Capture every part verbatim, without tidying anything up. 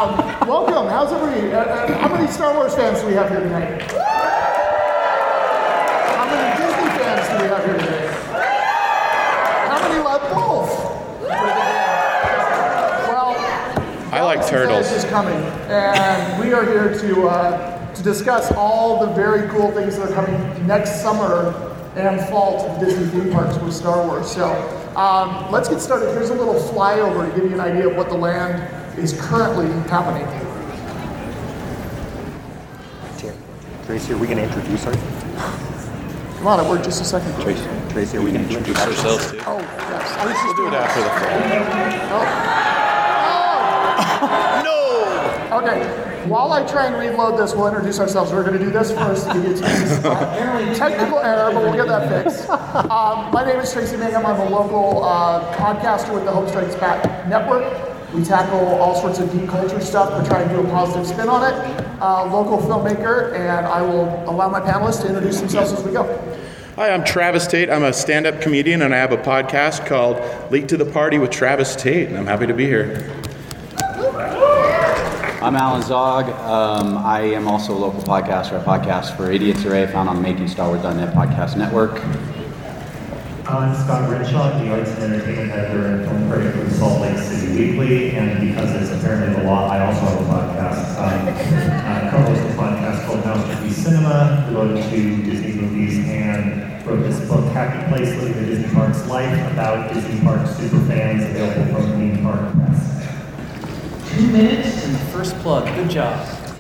Um, welcome. How's everybody? Uh, uh, how many Star Wars fans do we have here tonight? How many Disney fans do we have here today? How many love both? Well, I like turtles. is coming, and we are here to uh, to discuss all the very cool things that are coming next summer and fall to the Disney theme parks with Star Wars. So um, let's get started. Here's a little flyover to give you an idea of what the land is currently happening. Tracy, are we going to introduce ourselves? Come on, I worked just a second. Tracy, Tracy, are we going to introduce ourselves too? Oh, yes. I was just We'll do it after the Oh. No! Oh. Okay. While I try and reload this, we'll introduce ourselves. We're going to do this first to give you a chance. Technical error, but we'll get that fixed. Um, my name is Tracy Mangum. I'm a local uh, podcaster with the Hope Strikes Back Network. We tackle all sorts of geek culture stuff. We're trying to do a positive spin on it. Uh, local filmmaker, and I will allow my panelists to introduce themselves as we go. Hi, I'm Travis Tate. I'm a stand-up comedian, and I have a podcast called Late to the Party with Travis Tate, and I'm happy to be here. I'm Alan Zog. Um, I am also a local podcaster. I podcast for Idiots Array, found on the Making Star Wars dot net podcast network. I'm Scott Renshaw, the arts and entertainment editor and film critic for the Salt Lake City Weekly, and because it's apparently the law, I also have a podcast. Um, I co-host a podcast called Masterpiece Cinema, devoted to Disney movies, and wrote this book, Happy Place, Living the Disney Parks Life, about Disney Parks superfans, available from Theme Park Press. Two minutes and the first plug. Good job.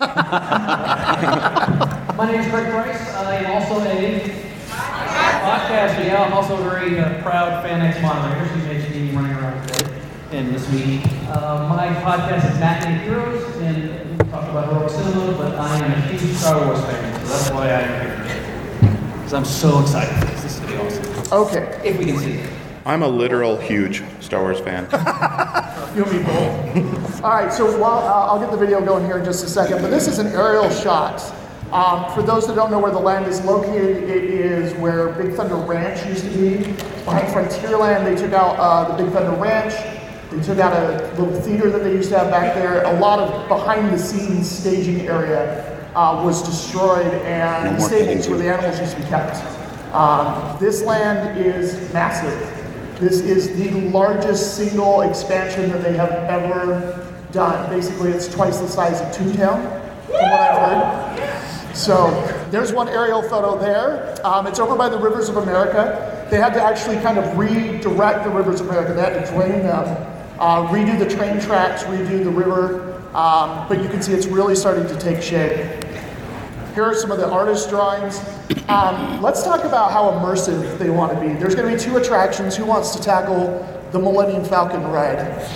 My name is Greg Price. I am also a podcaster. Yeah, I'm also a very uh, proud FanX moderator. So you may see me running around today in this meeting. Uh, my podcast is Matinee Heroes, and we talk about heroic cinema, but I am a huge Star Wars fan, so that's why I'm here today. Because I'm so excited for this. This is going to be awesome. Okay. If we can see it. I'm a literal huge Star Wars fan. You'll be both. All right, so while, uh, I'll get the video going here in just a second, but this is an aerial shot. Um, for those that don't know where the land is located, it is where Big Thunder Ranch used to be. Behind Frontierland, they took out uh, the Big Thunder Ranch. They took out a little theater that they used to have back there. A lot of behind-the-scenes staging area uh, was destroyed, and the stables where the animals used to be kept. Um, this land is massive. This is the largest single expansion that they have ever done. Basically, it's twice the size of Toontown, from what I've heard. So there's one aerial photo there. Um, it's over by the Rivers of America. They had to actually kind of redirect the Rivers of America. They had to drain them, uh, redo the train tracks, redo the river. Um, but you can see it's really starting to take shape. Here are some of the artist drawings. Um, let's talk about how immersive they want to be. There's going to be two attractions. Who wants to tackle the Millennium Falcon ride?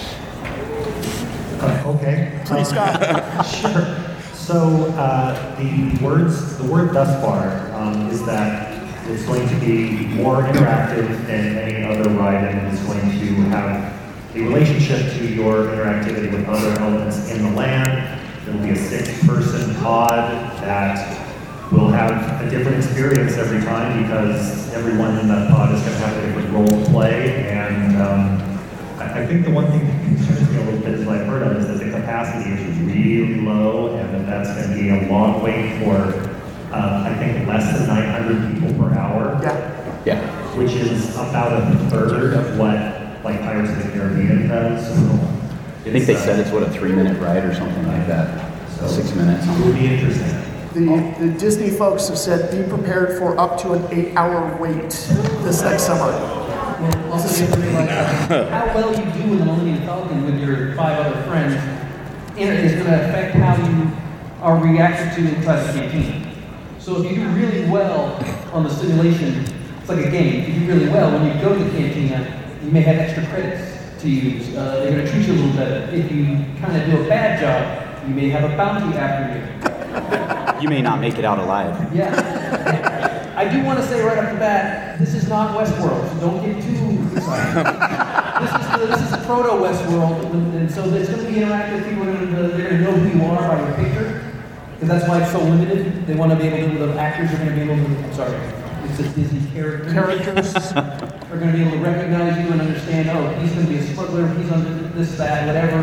Uh, okay. Please, Scott. Sure. So uh, the words, the word thus far um, is that it's going to be more interactive than any other ride, and it's going to have a relationship to your interactivity with other elements in the land. There will be a six-person pod that will have a different experience every time because everyone in that pod is going to have a different role to play. And um, I, I think the one thing that concerns me a little bit is what I've heard of is that the capacity is really low, and that that's going to be a long wait for, uh, I think, less than nine hundred people per hour. Yeah. Yeah. Which is about a third of what like Pirates of the Caribbean does. So I think they said it's what, a three-minute ride or something like that. So Six minutes. It will be interesting. The, the Disney folks have said be prepared for up to an eight-hour wait this next summer. Well, also you have to realize that how well you do in the Millennium Falcon with your five other friends is going to affect how you are reacted to inside the canteen. So if you do really well on the simulation, it's like a game. If you do really well, when you go to the cantina, you may have extra credits to use. Uh, they're going to treat you a little better. If you kind of do a bad job, you may have a bounty after you. You may not make it out alive. Yeah. I do want to say right off the bat, this is not Westworld, so don't get too excited. this is the, this is proto Westworld, and so there's going to be interactive. People are going to they're going to know who you are by your picture, because that's why it's so limited. They want to be able to. The actors are going to be able to. I'm sorry, it's a Disney character. Characters are going to be able to recognize you and understand. Oh, he's going to be a smuggler. He's under this, that, whatever.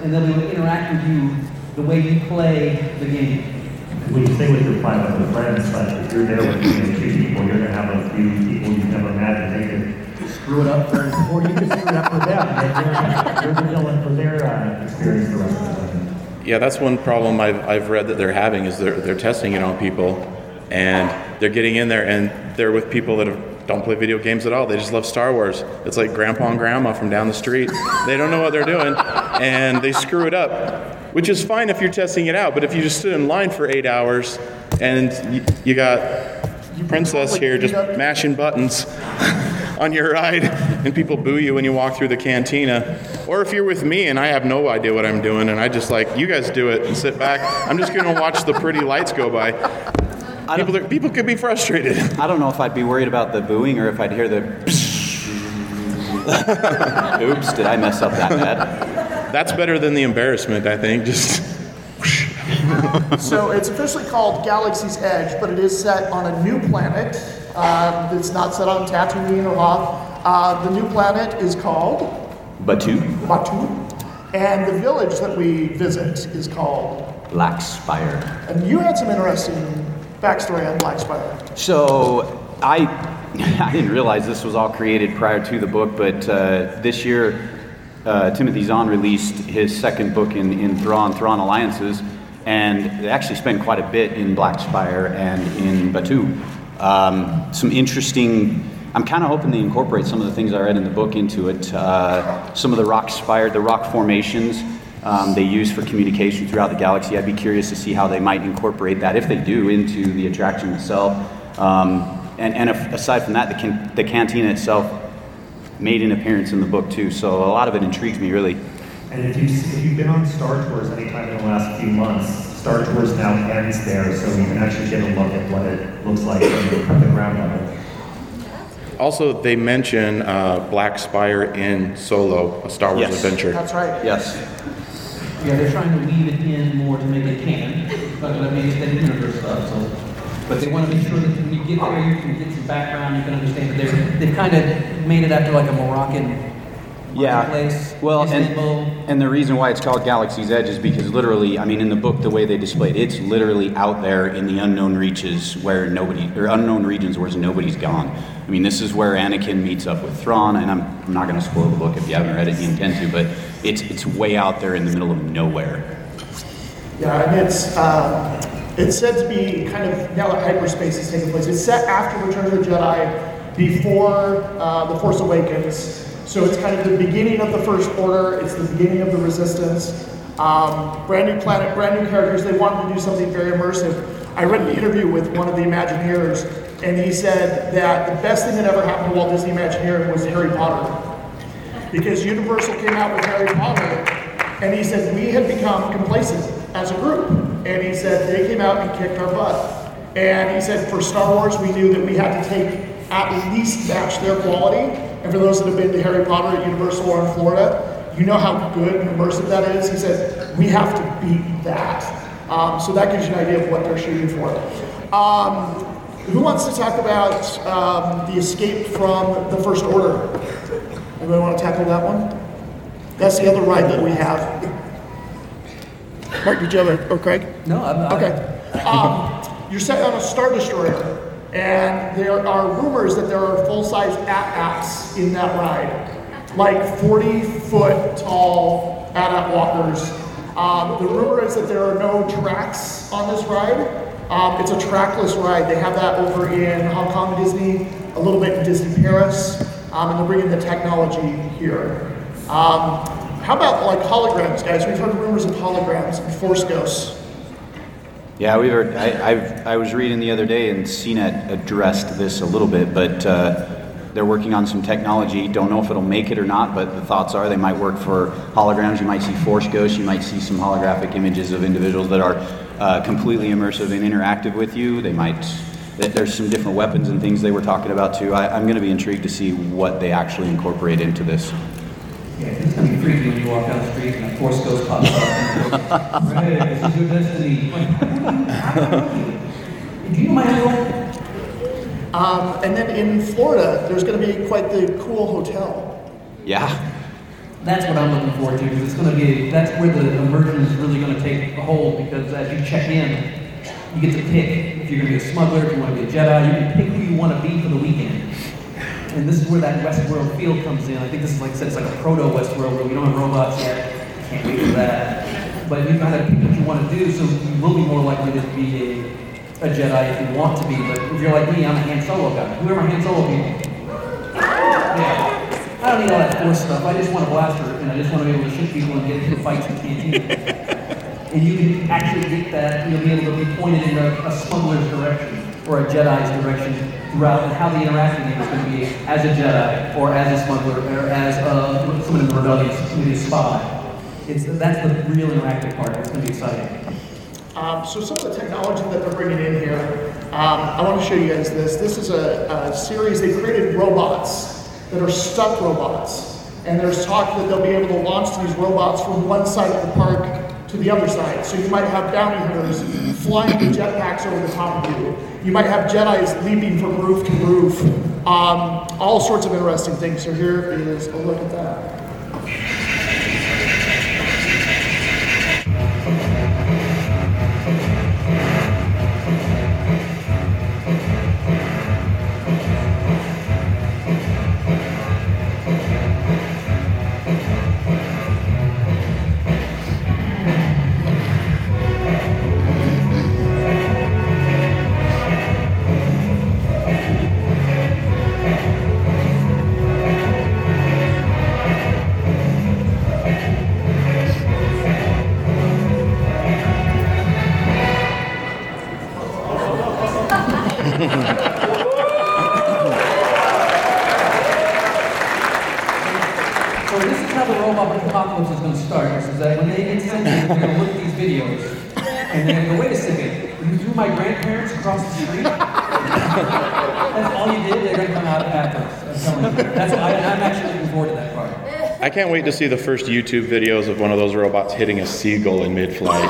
and they'll be able to interact with you the way you play the game. We stay with your five other friends, but if you're there with you know, two people, you're gonna have a few people you've never met, and they can screw it up for, or you can screw it up for them. And you're, you're the villain for their uh, experience the rest of the time. Yeah, that's one problem I've, I've read that they're having is they're, they're testing it on people, and they're getting in there and they're with people that have, don't play video games at all. They just love Star Wars. It's like grandpa and grandma from down the street. They don't know what they're doing, and they screw it up, which is fine if you're testing it out, but if you just sit in line for eight hours and you, you got Princess here just mashing buttons on your ride, and people boo you when you walk through the cantina. Or if you're with me and I have no idea what I'm doing and I just like, you guys do it and sit back, I'm just going to watch the pretty lights go by. People, are, people could be frustrated. I don't know if I'd be worried about the booing or if I'd hear the oops, did I mess up that bad? That's better than the embarrassment, I think. Just So it's officially called Galaxy's Edge, but it is set on a new planet. Um, it's not set on Tatooine or Hoth. Uh, the new planet is called Batu, Batu, and the village that we visit is called Black Spire. And you had some interesting backstory on Black Spire. So I, I didn't realize this was all created prior to the book, but uh, this year uh, Timothy Zahn released his second book in, in Thrawn, Thrawn Alliances, and they actually spend quite a bit in Black Spire and in Batu. Um, some interesting, I'm kind of hoping they incorporate some of the things I read in the book into it. Uh, some of the rock spire, the rock formations um, they use for communication throughout the galaxy. I'd be curious to see how they might incorporate that, if they do, into the attraction itself. Um, and and if, aside from that, the, can, the cantina itself made an appearance in the book too. So a lot of it intrigues me, really. And if, you, if you've been on Star Tours anytime in the last few months, Star Tours now ends there, so you can actually get a look at what it looks like from the ground level. also, they mention uh, Black Spire in Solo, a Star Wars Yes. adventure. That's right. Yes. Yeah, they're trying to weave it in more to make it canon, but I mean, it's the universe stuff, so. But they want to make sure that when you get there, you can get some background, you can understand that they're, they've kind of made it after like a Moroccan Yeah. marketplace. Well, Istanbul. and, and the reason why it's called Galaxy's Edge is because literally, I mean, in the book, the way they displayed it, it's literally out there in the unknown reaches where nobody, or unknown regions where nobody's gone. I mean, this is where Anakin meets up with Thrawn, and I'm, I'm not going to spoil the book if you haven't read it, you intend to, but it's it's way out there in the middle of nowhere. Yeah, and it's uh, it's said to be kind of now that hyperspace is taking place. It's set after Return of the Jedi, before uh, the Force Awakens. So it's kind of the beginning of the First Order. It's the beginning of the Resistance. Um, brand new planet, brand new characters. They wanted to do something very immersive. I read an interview with one of the Imagineers, and he said that the best thing that ever happened to Walt Disney Imagineering was Harry Potter. Because Universal came out with Harry Potter, and he said we had become complacent as a group. And he said they came out and kicked our butt. And he said for Star Wars, we knew that we had to take at least match their quality. And for those that have been to Harry Potter at Universal or in Florida, you know how good and immersive that is. He said we have to beat that. Um, so that gives you an idea of what they're shooting for. Um, who wants to talk about um, the escape from the First Order? Anybody want to tackle that one? That's the other ride that we have. Mark, did you have a, or Craig? No, I'm not. Okay. Um, you're set on a Star Destroyer, and there are rumors that there are full-size A T A Ts in that ride, like forty-foot tall A T A T walkers. Um, the rumor is that there are no tracks on this ride. Um, it's a trackless ride. They have that over in Hong Kong Disney, a little bit in Disney Paris, um, and they're bringing the technology here. Um, how about like holograms, guys? We've heard rumors of holograms and Force ghosts. Yeah, we were. I, I've, I was reading the other day, and C net addressed this a little bit, but uh, they're working on some technology. Don't know if it'll make it or not, but the thoughts are they might work for holograms. You might see Force ghosts. You might see some holographic images of individuals that are uh, completely immersive and interactive with you. They might. There's some different weapons and things they were talking about too. I, I'm going to be intrigued to see what they actually incorporate into this. Yeah, it's gonna be freaky when you walk down the street and a Force ghost pops up and goes, "Hey, this is your destiny." Like, how do you, do you know my handle? Um, and then in Florida, there's going to be quite the cool hotel. Yeah. That's what I'm looking forward to, because it's going to be, that's where the immersion is really going to take a hold, because as you check in, you get to pick if you're going to be a smuggler, if you want to be a Jedi, you can pick who you want to be for the weekend. And this is where that Westworld feel comes in. I think this is, like I said, it's like a proto-Westworld where we don't have robots yet. Can't wait for that. But you kind of pick what you want to do, so you will be more likely to be a, a Jedi if you want to be. But if you're like me, I'm a Han Solo guy. Who are my Han Solo people? Yeah. I don't need all that Force stuff. I just want a blaster, and I just want to be able to shoot people and get into fights in canteen. And you can actually get that. You'll be able to be pointed in a, a smuggler's direction or a Jedi's direction throughout, and how the interaction is going to be as a Jedi or as a smuggler or as uh, someone in the rebellion, maybe a spy. It's that's the real interactive part. It's going to be exciting. Um, so some of the technology that they're bringing in here, um, I want to show you guys this. This is a, a series. They created robots that are stuck robots, and there's talk that they'll be able to launch these robots from one side of the park to the other side. So you might have bounty hunters flying the jetpacks over the top of you. You might have Jedis leaping from roof to roof. Um, all sorts of interesting things. So here is a look at that. So this is how the robot apocalypse is going to start. Is that when they get sent in, they're going to look at these videos, and they're going to go, wait a second, you threw my grandparents across the street? That's all you did? They're going to come out after us. I'm telling you. That's, I, I'm actually looking forward to that part. I can't wait to see the first YouTube videos of one of those robots hitting a seagull in mid-flight.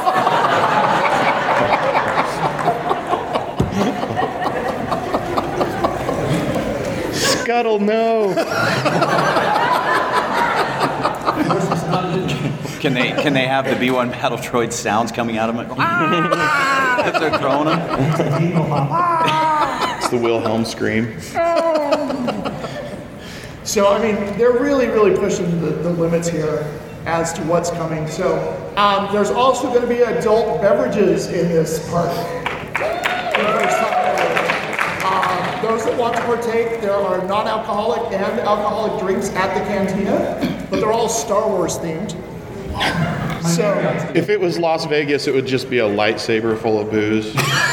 Scuttle, no! Can they can they have the B one battle droid sounds coming out of them? If they're throwing them? It's the Wilhelm scream. So, I mean, they're really, really pushing the, the limits here as to what's coming. So, um, there's also going to be adult beverages in this park. Um, those that want to partake, there are non-alcoholic and alcoholic drinks at the cantina, but they're all Star Wars themed. So, If it was Las Vegas, it would just be a lightsaber full of booze.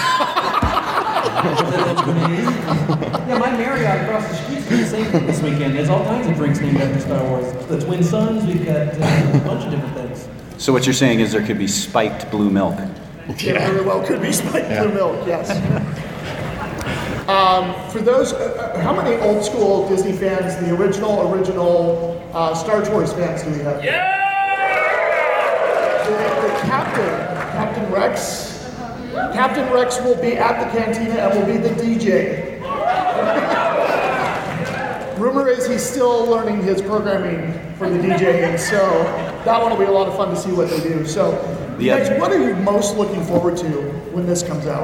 Yeah, my Marriott across the street's doing the same thing this weekend. There's all kinds of drinks named after Star Wars. The Twin Suns, we've got uh, a bunch of different things. So what you're saying is there could be spiked blue milk. it very well could be spiked blue milk, yes. Um, for those, uh, how many old school Disney fans, the original, original uh, Star Tours fans do we have? Yeah! The, the captain, Captain Rex, Captain Rex will be at the cantina and will be the D J. Rumor is he's still learning his programming for the DJing, so that one will be a lot of fun to see what they do. So, Yeah. guys, what are you most looking forward to when this comes out?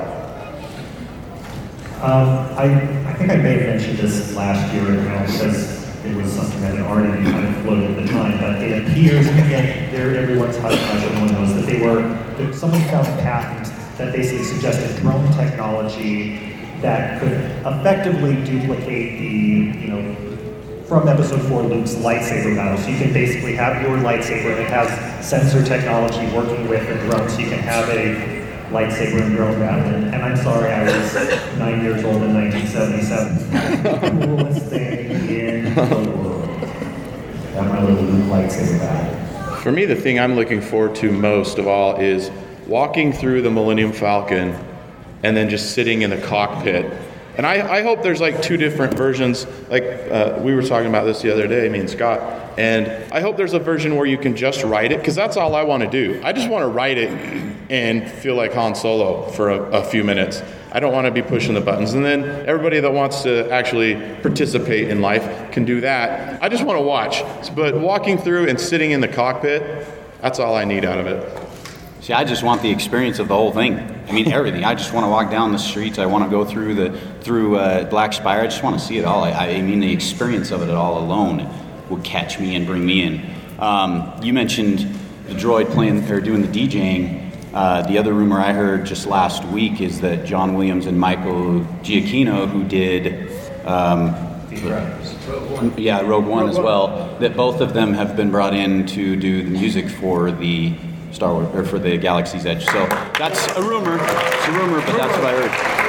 Um, I, I think I may have mentioned this last year, you know, because it was something that had already kind of floated at the time, but it appears, again, they're everyone's hush hush, everyone knows that they were, that someone found a patent that basically suggested drone technology that could effectively duplicate the, you know, from episode four, Luke's lightsaber battle. So you can basically have your lightsaber and it has sensor technology working with a drone, so you can have a lightsaber and drone battle. And, and I'm sorry, I was nine years old in nineteen seventy-seven. The coolest thing in the world. That my little Luke lightsaber battle. For me, the thing I'm looking forward to most of all is walking through the Millennium Falcon and then just sitting in the cockpit. And I, I hope there's like two different versions. Like uh, we were talking about this the other day, me and Scott. And I hope there's a version where you can just write it, because that's all I want to do. I just want to write it and feel like Han Solo for a, a few minutes. I I don't want to be pushing the buttons. And then everybody that wants to actually participate in life can do that. I just want to watch. But walking through and sitting in the cockpit, that's all I need out of it. See, I just want the experience of the whole thing. I mean, everything. I just want to walk down the streets. I want to go through the through uh, Black Spire. I just want to see it all. I, I mean, the experience of it all alone would catch me and bring me in. Um, you mentioned the droid playing or doing the DJing. Uh, the other rumor I heard just last week is that John Williams and Michael Giacchino, who did um, yeah Rogue One as well, that both of them have been brought in to do the music for the Star Wars, or for the Galaxy's Edge. So that's a rumor. It's a rumor, but that's what I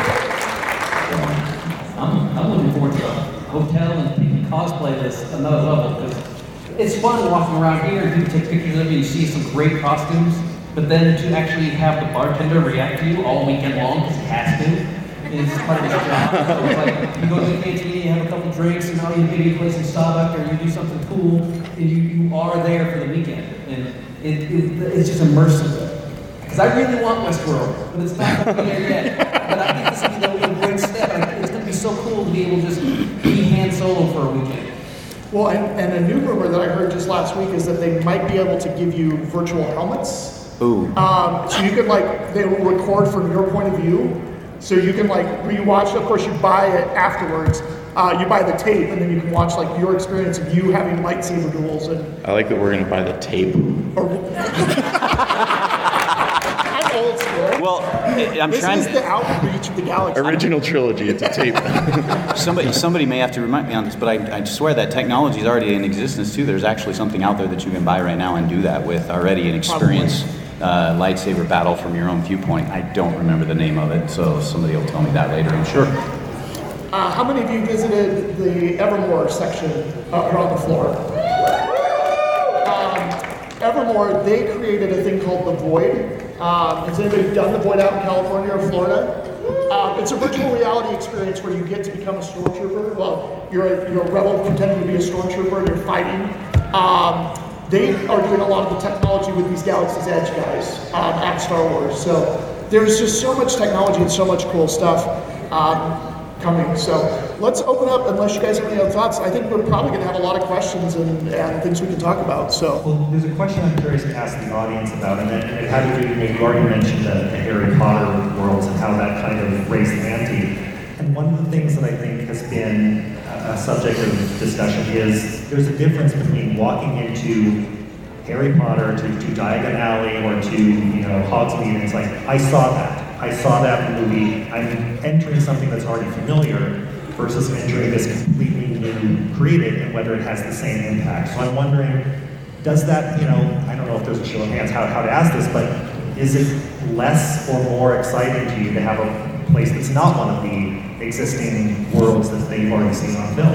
heard. I'm, I'm looking forward to the hotel and taking cosplay this another level, because it's fun walking around here and people take pictures of you, you see some great costumes, but then to actually have the bartender react to you all weekend long, because he has to, is part of his job. So it's like, you go to the canteen, you have a couple drinks, and now you maybe play some Starbucks, or you do something cool, and you, you are there for the weekend. And it, it, it's just immersive. Because I really want Westworld, but it's not going to be there yet. But I think this is going to be a great step. Like, it's going to be so cool to be able to just be Han Solo for a weekend. Well, and, and a new rumor that I heard just last week is that they might be able to give you virtual helmets. Ooh. Um, so you could like, they will record from your point of view. So you can like rewatch, of course you buy it afterwards. Uh, you buy the tape and then you can watch like your experience of you having lightsaber duels and. I like that we're going to buy the tape. Or, I'm old school. Well, I'm this trying is to. the outreach of the galaxy. Original trilogy, it's a tape. Somebody, somebody may have to remind me on this, but I, I swear that technology is already in existence too. There's actually something out there that you can buy right now and do that with already and experience uh, lightsaber battle from your own viewpoint. I don't remember the name of it, so somebody will tell me that later, I'm sure. Uh, how many of you visited the Evermore section uh, around the floor? Um, Evermore, they created a thing called the Void. Um, has anybody done the Void out in California or Florida? Um, it's a virtual reality experience where you get to become a stormtrooper. Well, you're a, you're a rebel pretending to be a stormtrooper and you're fighting. Um, they are doing a lot of the technology with these Galaxy's Edge guys um, at Star Wars. So there's just so much technology and so much cool stuff um, coming. So let's open up, unless you guys have any other thoughts. I think we're probably going to have a lot of questions and, and things we can talk about. So. Well, there's a question I'm curious to ask the audience about, and it, it had to do, you already mentioned the, the Harry Potter worlds and how that kind of raised the ante. And one of the things that I think has been a, a subject of discussion is there's a difference between walking into Harry Potter to, to Diagon Alley or to, you know, Hogsmeade, and it's like, I saw that. I saw that movie. I'm entering something that's already familiar versus entering this completely new created, and whether it has the same impact. So I'm wondering, does that, you know, I don't know if there's a show of hands how, how to ask this, but is it less or more exciting to you to have a place that's not one of the existing worlds that they've already seen on film?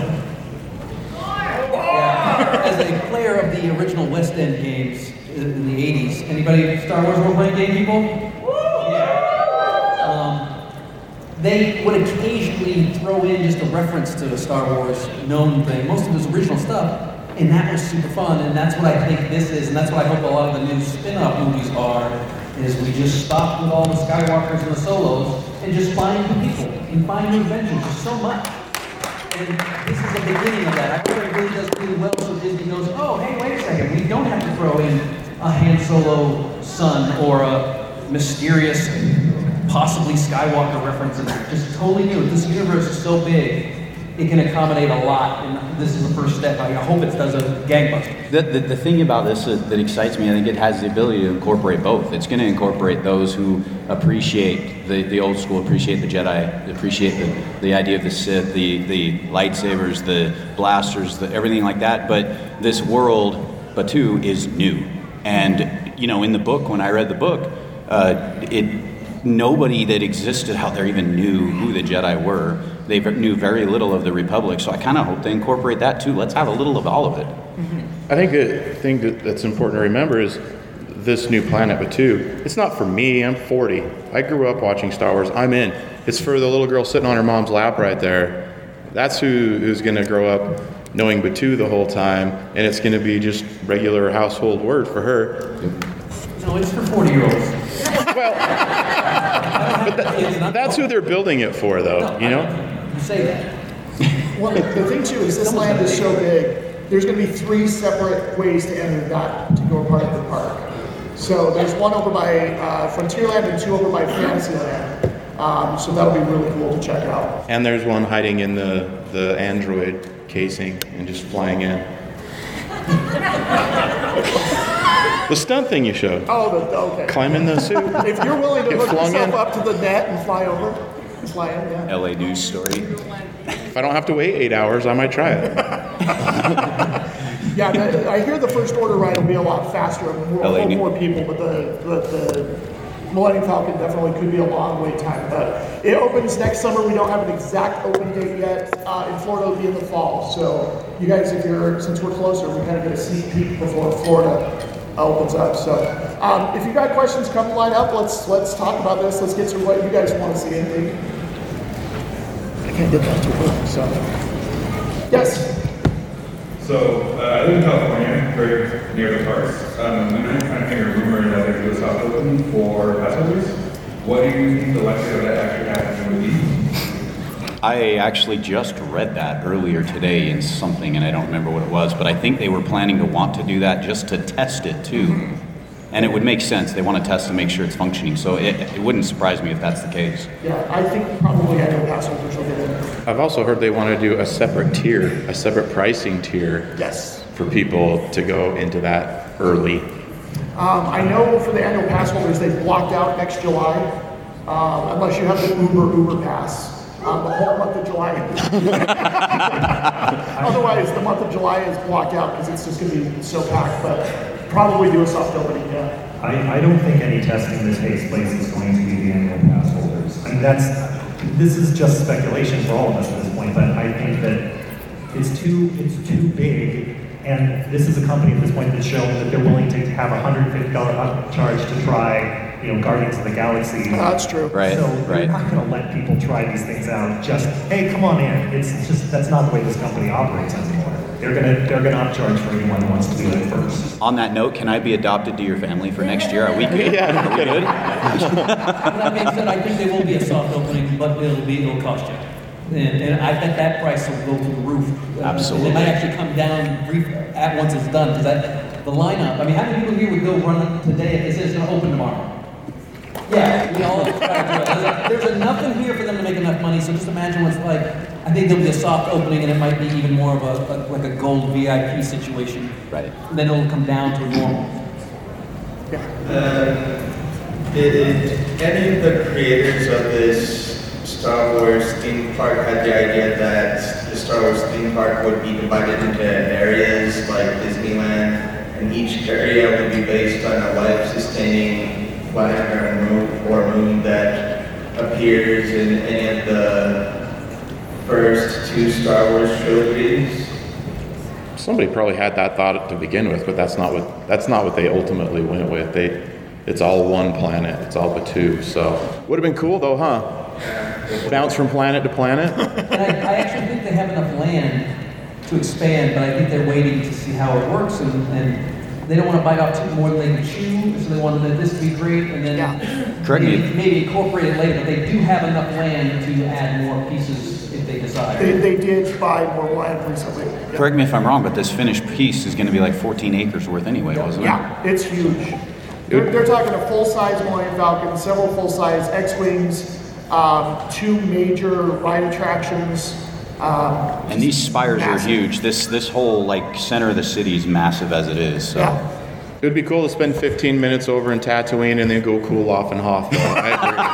Yeah. As a player of the original West End games in the eighties, anybody Star Wars role-playing game people? Yeah. Um, they would occasionally throw in just a reference to the Star Wars known thing, most of his original stuff, and that was super fun, and that's what I think this is, and that's what I hope a lot of the new spin-off movies are, is we just stop with all the Skywalkers and the Solos, and just find new people, and find new adventures. There's so much. And this is the beginning of that. I hope it really does really well so Disney knows, oh, hey, wait a second, we don't have to throw in a Han Solo son or a mysterious, possibly Skywalker reference. It's just totally new. This universe is so big, it can accommodate a lot, and this is the first step. I hope it does a gangbuster. The, the, the thing about this that, that excites me, I think it has the ability to incorporate both. It's going to incorporate those who appreciate the, the old school, appreciate the Jedi, appreciate the, the idea of the Sith, the, the lightsabers, the blasters, the, everything like that. But this world, Batuu, is new. And, you know, in the book, when I read the book, uh, it nobody that existed out there even knew who the Jedi were. They knew very little of the Republic, so I kind of hope they incorporate that too. Let's have a little of all of it. Mm-hmm. I think the thing that, that's important to remember is this new planet Batuu. It's not for me. I'm forty. I grew up watching Star Wars. I'm in. It's for the little girl sitting on her mom's lap right there. That's who who's going to grow up knowing Batuu the whole time, and it's going to be just regular household word for her. No, it's for forty-year-olds. Well, I don't It's not- That's who they're building it for, though, you know? You say that. Well, the thing too is this land is so big, there's gonna be three separate ways to enter that to go part of the park. So there's one over by uh, Frontierland and two over by Fantasyland. Um, so that'll be really cool to check out. And there's one hiding in the, the Android casing and just flying in. The stunt thing you showed. Oh, the, okay. Climb in the suit. If you're willing to Get hook flung yourself in. up to the net and fly over, fly in, yeah. L A news story. If I don't have to wait eight hours, I might try it. Yeah, the, I hear the first order ride will be a lot faster and more, L A more people, but the, the, the Millennium Falcon definitely could be a long wait time. But it opens next summer. We don't have an exact open date yet. Uh, in Florida, it'll be in the fall. So you guys, if you're, since we're closer, we kind of get a sneak peek before Florida opens up. So um, if you got questions, come line up. Let's let's talk about this. Let's get to what you guys want to see. Anything? I can't get that too quick. So yes. So, uh, I live in California, very near the parks. Um, and I'm trying to hear a rumor that there's a soft open for pass holders. What do you think the likelihood of that actually happening would be? I actually just read that earlier today in something, and I don't remember what it was, but I think they were planning to want to do that just to test it too. And it would make sense. They want to test to make sure it's functioning. So it, it wouldn't surprise me if that's the case. Yeah, I think probably annual pass holders will get in. I've also heard they want to do a separate tier, a separate pricing tier Yes. for people to go into that early. Um, I know for the annual pass holders, they've blocked out next July, um, unless you have the Uber Uber pass. Um, the whole month of July. Otherwise, the month of July is blocked out because it's just going to be so packed. But probably do a soft opening. Yeah. I, I don't think any testing that takes place is going to be the annual pass holders. I mean, that's, this is just speculation for all of us at this point, but I think that it's too, it's too big, and this is a company at this point that's shown that they're willing to have a one hundred fifty dollars upcharge to try, you know, Guardians of the Galaxy. That's true. Right, So right. we're not going to let people try these things out. Just, hey, come on in. It's just, that's not the way this company operates anymore. They're going to, they're going to upcharge for anyone who wants to do it first. On that note, can I be adopted to your family for next year? Are we good? Yeah, Are we good? That being said, I think there will be a soft opening, but it'll be, it'll cost you. And, and I bet that price will go through the roof. Uh, Absolutely. It might actually come down brief, at once it's done, because that, the lineup, I mean, how many people here would go run today if they said it's gonna open tomorrow? Yeah, we all, there's, there's enough in here for them to make enough money, so just imagine what's like. I think there'll be a soft opening, and it might be even more of a, a like a gold V I P situation. Right. And then it'll come down to normal. Um, did any of the creators of this Star Wars theme park had the idea that the Star Wars theme park would be divided into areas like Disneyland, and each area would be based on a life-sustaining planet or moon, or moon that appears in any of the first two Star Wars trilogies? Somebody probably had that thought to begin with, but that's not what that's not what they ultimately went with. They, it's all one planet. It's all Batuu. So would have been cool though, huh? Bounce from planet to planet. And I, I actually think they have enough land to expand, but I think they're waiting to see how it works, and, and they don't want to bite off too more than they can chew, so they wanted this to be great, and then Yeah. Correct me. maybe, maybe incorporate it later, but they do have enough land to add more pieces if they decide. They, they did buy more land recently. Yeah. Correct me if I'm wrong, but this finished piece is going to be like fourteen acres worth anyway, wasn't it? Yeah, it's huge. They're, they're talking a full-size Millennium Falcon, several full-size X-Wings, um, two major ride attractions. Um, And these spires are massive. huge. This this whole like center of the city is massive as it is. So. Yeah. It would be cool to spend fifteen minutes over in Tatooine and then go cool off in Hoth. though. I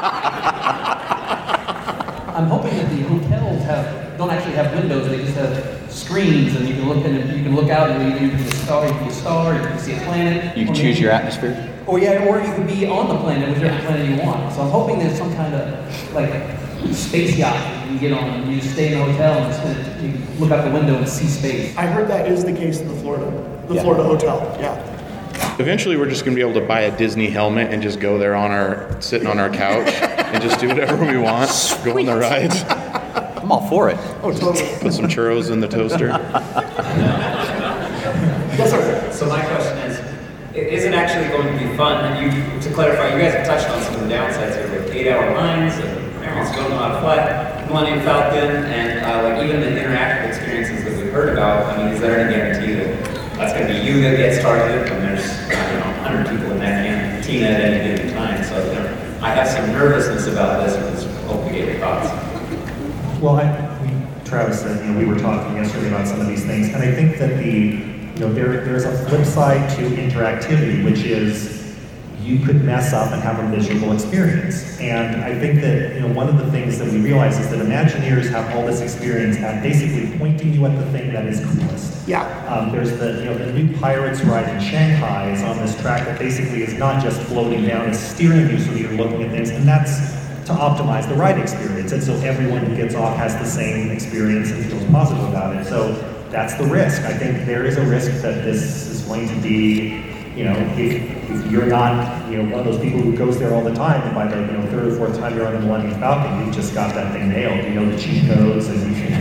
I'm hoping that the hotels have, don't actually have windows, they just have screens, and you can look, and you can look out, and you can see a star, you can see a star, you can see a planet. You can or choose maybe- your atmosphere. Or yeah, or you could be on the planet, whichever planet you want. So I'm hoping there's some kind of like space yacht that you can get on, and you just stay in a hotel and just kinda, you can look out the window and see space. I heard that is the case in the Florida, the Yeah. Florida hotel. Yeah. Eventually, we're just going to be able to buy a Disney helmet and just go there on our, sitting on our couch and just do whatever we want, go on the rides, I'm all for it. Oh, totally. put some churros in the toaster. Yes, sir. So my question is, it isn't actually going to be fun. And you, to clarify, you guys have touched on some of the downsides here with eight-hour lines and everyone's going on a flight, Millennium Falcon, and uh, like even the interactive experiences that we've heard about. I mean, is there any guarantee that that's going to be you that gets targeted when there's I don't know one hundred people in that cantina at any given time? So you know, I have some nervousness about this. And just hope we get your thoughts. Well, I, we, Travis said, you know, we were talking yesterday about some of these things, and I think that the, you know, there, there's a flip side to interactivity, which is you could mess up and have a miserable experience. And I think that, you know, one of the things that we realize is that Imagineers have all this experience at basically pointing you at the thing that is coolest. Yeah. Um, there's the, you know, the new Pirates ride in Shanghai is on this track that basically is not just floating down, it's steering you so that you're looking at things, and that's to optimize the ride experience, and so everyone who gets off has the same experience and feels positive about it. So that's the risk. I think there is a risk that this is going to be, you know, if, if you're not, you know, one of those people who goes there all the time, and by the, you know, third or fourth time you're on the Millennium Falcon, you've just got that thing nailed. You know the cheat codes, and you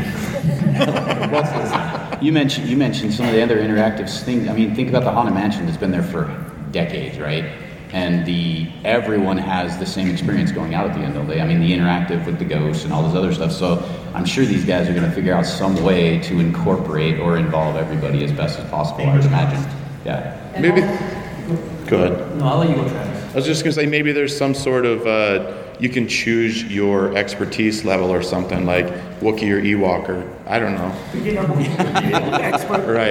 can. You mentioned you mentioned some of the other interactive things. I mean, think about the Haunted Mansion that's been there for decades, right? And the everyone has the same experience going out at the end of the day. I mean, the interactive with the ghosts and all this other stuff. So I'm sure these guys are going to figure out some way to incorporate or involve everybody as best as possible. I would imagine. Yeah. And Maybe. I'll- Go ahead. No, I'll let you go, Travis. I was just gonna say maybe there's some sort of uh, you can choose your expertise level or something like Wookiee or Ewok or I don't know. Expert. Right.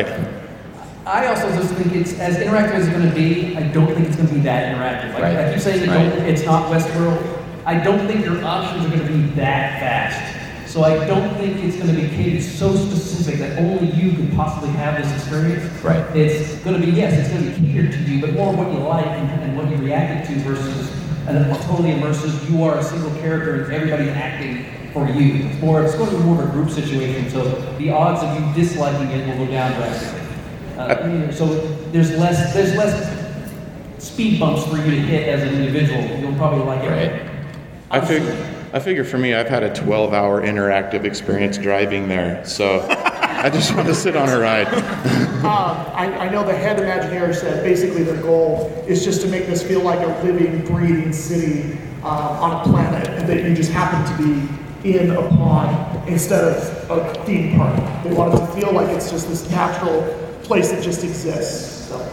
I also just think it's as interactive as it's going to be. I don't think it's going to be that interactive. Like Right. I keep saying, it Right. don't, it's not Westworld. I don't think your options are going to be that fast. So I don't think it's going to be catered so specific that only you could possibly have this experience. Right. It's going to be yes, it's going to be catered to you, but more what you like and, and what you reacted to versus and a totally immersive. You are a single character and everybody's acting for you. It's more. It's going to be more of a group situation. So the odds of you disliking it will go down drastically. Uh, you know, so there's less there's less speed bumps for you to hit as an individual. You'll probably like it. Right. I figure, I figure for me, I've had a twelve hour interactive experience driving there, so I just want to sit on a ride. Um, I, I know the head Imagineer said basically their goal is just to make this feel like a living, breathing city um, on a planet, and that you just happen to be in a pond instead of a theme park. They want it to feel like it's just this natural place that just exists. So.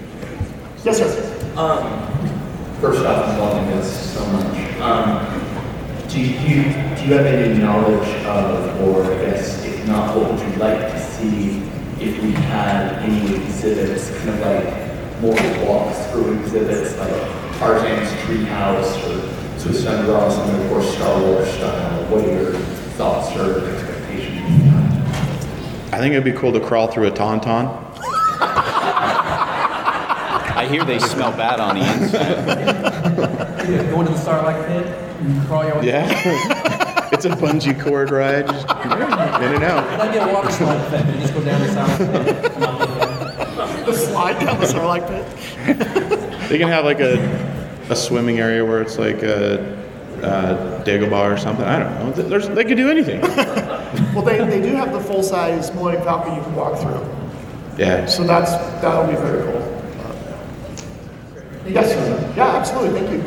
Yes, sir. Um, first off, I'm loving this so much. Um, do you do you have any knowledge of, or I guess if not, what would you like to see if we had any exhibits, kind of like more walkthrough exhibits, like Tarzan's Treehouse or Swiss Under Ross, and of course Star Wars style? What are your thoughts or expectations? I think it'd be cool to crawl through a tauntaun. I hear they smell bad on the inside. Yeah, go into the Starlight Pit and crawl your way. Yeah. It's a bungee cord ride, just in and out. That'd be a water slide effect. You just go down the Starlight Pit. Come out the other. The slide down the Starlight Pit. They can have like a a swimming area where it's like a, a Dagobah or something. I don't know. There's, they could do anything. Well, they, they do have the full-size Millennium Falcon you can walk through. Yeah. So that's that'll be very cool. Yes, sir. Yeah, absolutely. Thank you.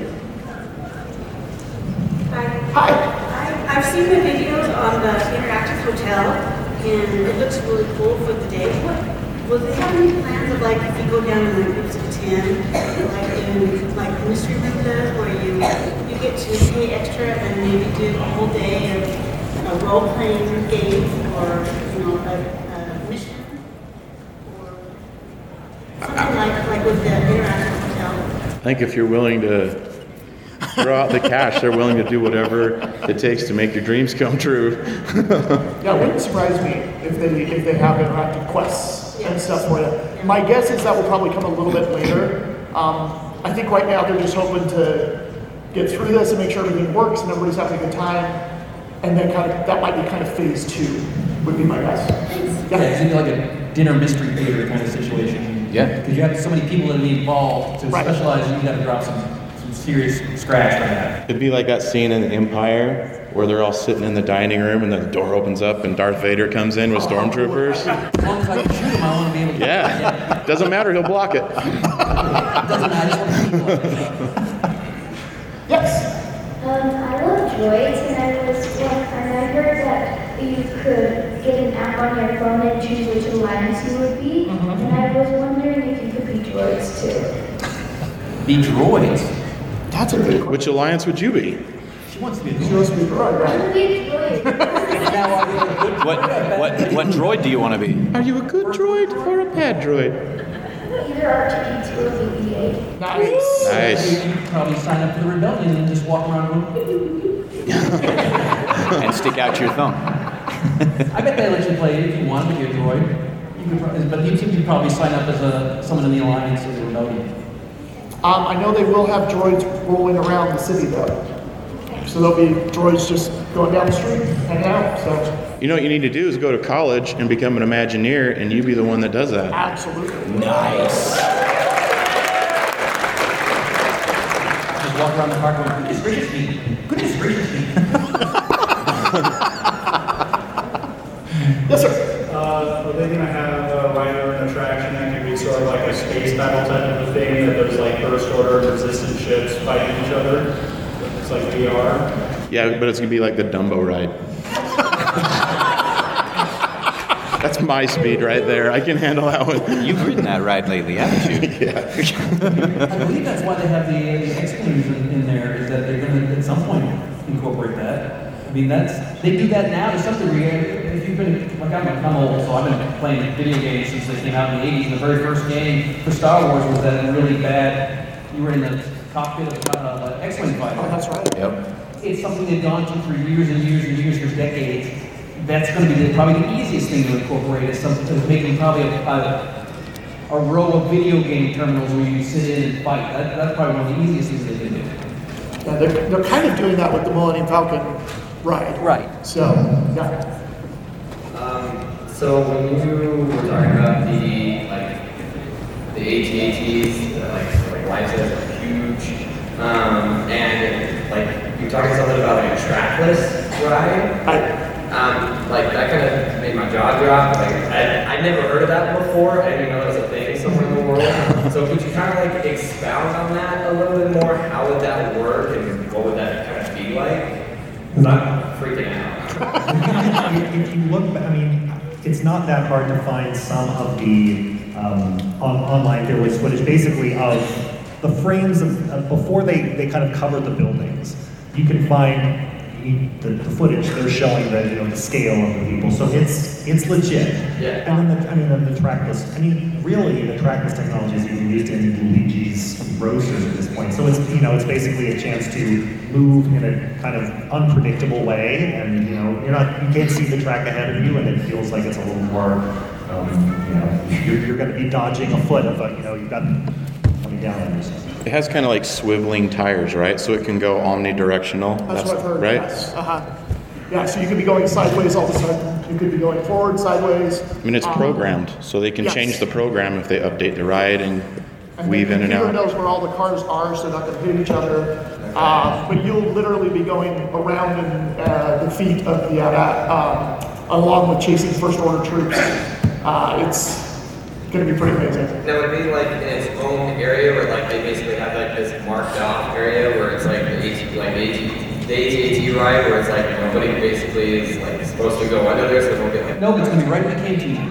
Hi. Hi. I, I've seen the videos on the interactive hotel, and it looks really cool for the day. What, will they have any plans of like if you go down in like groups of ten, like in like Mystery Room does, where you you get to pay extra and maybe do a whole day of a role playing game or you know a, a mission or something like like with the interactive hotel. I think if you're willing to throw out the cash, they're willing to do whatever it takes to make your dreams come true. Yeah, it wouldn't surprise me if they if they have interactive quests and stuff for you. My guess is that will probably come a little bit later. Um, I think right now they're just hoping to get through this and make sure everything works and everybody's having a good time. And then kind of that might be kind of phase two, would be my guess. Yeah, it's gonna be like a dinner mystery theater kind of situation. Yeah. Because you have so many people that be involved to Right. specialize, you gotta drop some, some serious scratch on that. It'd be like that scene in Empire where they're all sitting in the dining room and then the door opens up and Darth Vader comes in with stormtroopers. As long as I can shoot them, I wanna be able to. Yeah. Doesn't matter, he'll block it. Doesn't matter. Yes. Um, I love droids, and I was and I heard that you could get an app on your phone and choose which alliance you would be. Mm-hmm. And I was wondering if you could be droids too. Be droids. That's a good question. Which alliance would you be? She wants to be a She droid. wants to be right, I right? would be a droid. Now, are you a good What what what droid do you want to be? Are you a good droid or a bad droid? Either R two D two or V B eight. Nice. Nice. You could probably sign up for the rebellion and just walk around going, And stick out your thumb. I bet they let you play it if you wanted to be a droid. You could, probably, but you could probably sign up as a someone in the alliance or the rebellion. Um, I know they will have droids rolling around the city though. So there'll be droids just going down the street, hanging out. So You know what you need to do is go to college and become an Imagineer, and you be the one that does that. absolutely. Nice. Just walk around the park going, goodness gracious me, goodness gracious me. Yes, sir. Uh, are they gonna have a ride or an attraction that can be sort of like a space battle type of a thing, that there's like first order and resistance ships fighting each other? It's like V R. Yeah, but it's gonna be like the Dumbo ride. That's my speed right there. I can handle that one. You've ridden that ride lately, haven't you? Yeah. I believe that's why they have the, the X-Wings in, in there, is that they're gonna at some point incorporate that. I mean, that's, they do that now to some degree. If you've been, like I'm, I'm old, so I've been playing video games since they came out in the eighties, and the very first game for Star Wars was that really bad, you were in the cockpit of uh, an X-Wing fighter. Oh, that's right. Yep. It's something they've gone through for years and years and years, for decades. That's going to be the, probably the easiest thing to incorporate, is something is making probably a, a, a row of video game terminals where you sit in and fight. That, that's probably one of the easiest things they can do. Yeah, they're, they're kind of doing that with the Millennium Falcon ride. Right. So, yeah. Um, so when you were talking about the like the A T A Ts, the, like like license are huge, um, and like you were talking something about like a trackless ride. I, Um, like that kind of made my jaw drop. Like I, I never heard of that before. I didn't even know that was a thing somewhere in the world. So could you kind of like expound on that a little bit more? How would that work, and what would that kind of be like? Because I'm freaking out. If you look, I mean, it's not that hard to find some of the um, on, online. There was footage basically of the frames of uh, before they, they kind of covered the buildings. You can find the, the footage. They're showing the you know the scale of the people, so it's it's legit. Yeah. And then the, I mean the, the trackless. I mean really the trackless technology is even used in Luigi's Roasters at this point. So it's you know it's basically a chance to move in a kind of unpredictable way, and you know you're not you can't see the track ahead of you, and it feels like it's a little more um, you know you're, you're going to be dodging a foot of a you know you've got coming down on yourself. It has kind of like swiveling tires, right? So it can go omnidirectional. that's, what I've heard. Right? Yes. Uh-huh. Yeah, so you could be going sideways all of a sudden. You could be going forward, sideways. I mean, it's Um, programmed, so they can yes. change the program if they update the ride and And weave the in and computer out. knows where all the cars are, so they're not going to hit each other. Uh, but you'll literally be going around in uh, the feet of the uh, um, along with chasing first order troops. Uh, it's going to be pretty amazing. That would be like in its own area where like they basically have like this marked off area where it's like the AT, like the AT, the A T A T ride where it's like nobody basically is like supposed to go under there, so they don't get like. No, it's going to be right in the canteen.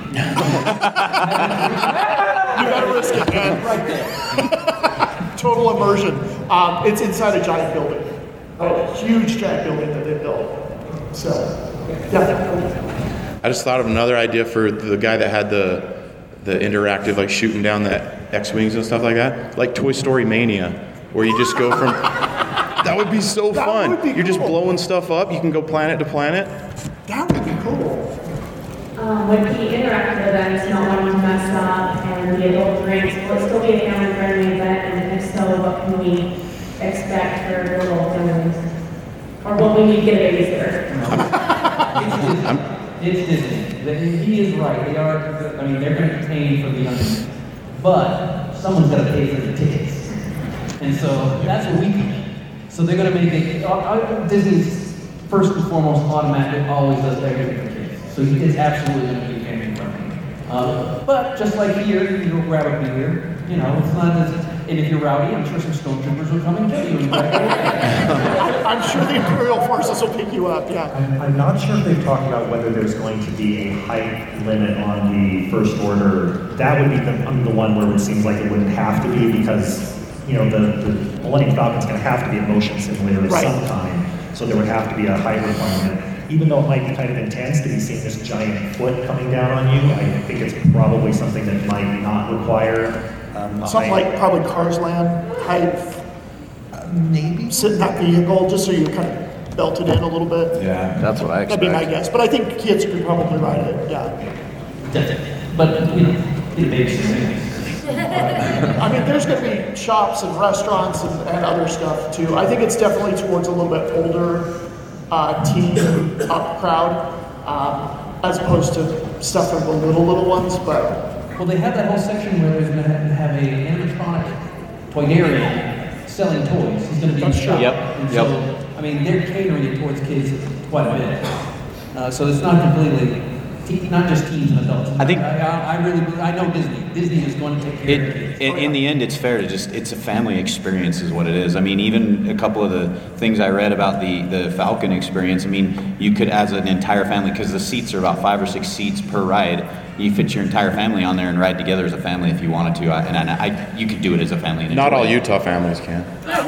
You better risk it, man. Right there. Total immersion. Um, it's inside a giant building, a huge giant building that they built. So, yeah. I just thought of another idea for the guy that had the the interactive, like shooting down the X-Wings and stuff like that. Like Toy Story Mania, where you just go from... That would be so That fun. would be You're just cool. blowing stuff up. You can go planet to planet. That would be cool. Um, with the interactive events not wanting to mess up and the adult drinks, will it still be a family-friendly event? And if so, what can we expect for little families? Or what we need to get a babysitter? It's Disney. The- He is right. They are, I mean, they're going to pay for the young, but someone's got to pay for the tickets. And so that's what we do. So they're going to make it, uh, uh, Disney's first and foremost automatic always does everything for kids. So it's absolutely going to be family friendly. Uh, but just like here, you go grab a beer, you know, it's not as, and if you're rowdy, I'm sure some stormtroopers will come and kill you. I'm sure the Imperial forces will pick you up, yeah. I'm, I'm not sure if they've talked about whether there's going to be a height limit on the First Order. That would be the, the one where it seems like it wouldn't have to be because, you know, the, the Millennium Falcon's going to have to be a motion simulator of Right. some kind, so there would have to be a height requirement. Even though it might be kind of intense to be seeing this giant foot coming down on you, I think it's probably something that might not require um, a Something height. like probably Cars Land height. Maybe. Sit in that vehicle just so you're kind of belted in a little bit. Yeah, that's what I That'd be my expect. guess. But I think kids could probably ride it, yeah. But, you know, get a babysitter. I mean, there's going to be shops and restaurants and, and other stuff too. I think it's definitely towards a little bit older uh, teen up crowd um, as opposed to stuff for the little, little ones. But Well, they have that whole section where there's going to have a animatronic toydarian selling toys. He's going to be in the shop. Yep, And yep. So, I mean, they're catering it towards kids quite a bit. Uh, so it's not completely, te- not just teens and adults. I think- I, I, I really, I know Disney. Disney is going to take care It, of kids. in, in the end, it's fair to just, it's a family experience is what it is. I mean, even a couple of the things I read about the, the Falcon experience, I mean, you could, as an entire family, because the seats are about five or six seats per ride, you fit your entire family on there and ride together as a family if you wanted to. I, and I, I, you could do it as a family. And Not enjoy all it. Utah families can.